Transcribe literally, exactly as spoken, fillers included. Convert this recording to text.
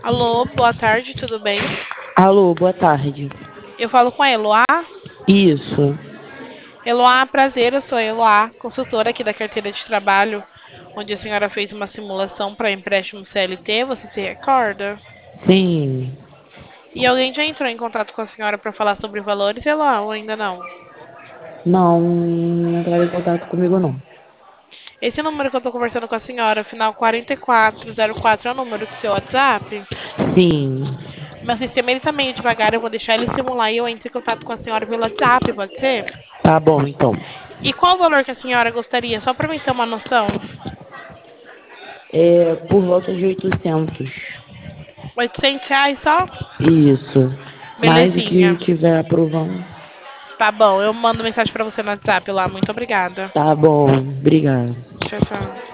Alô, boa tarde, tudo bem? Alô, boa tarde. Eu falo com a Eloá. Isso. Eloá, prazer, eu sou a Eloá, consultora aqui da carteira de trabalho, onde a senhora fez uma simulação para empréstimo C L T, você se recorda? Sim. E alguém já entrou em contato com a senhora para falar sobre valores, Eloá, ou ainda não? Não, não entraram em contato comigo, não. Esse número que eu estou conversando com a senhora, final quatro quatro zero quatro, é o número do seu WhatsApp? Sim. Meu sistema ele tá meio devagar, eu vou deixar ele simular e eu entro em contato com a senhora pelo WhatsApp, pode ser? Tá bom, então. E qual o valor que a senhora gostaria, só para mim ter uma noção? É por volta de oitocentos. oitocentos reais só? Isso. Mais o que Belezinha. tiver aprovando. Tá bom, eu mando mensagem pra você no WhatsApp lá. Muito obrigada. Tá bom, obrigado. Tchau, tchau.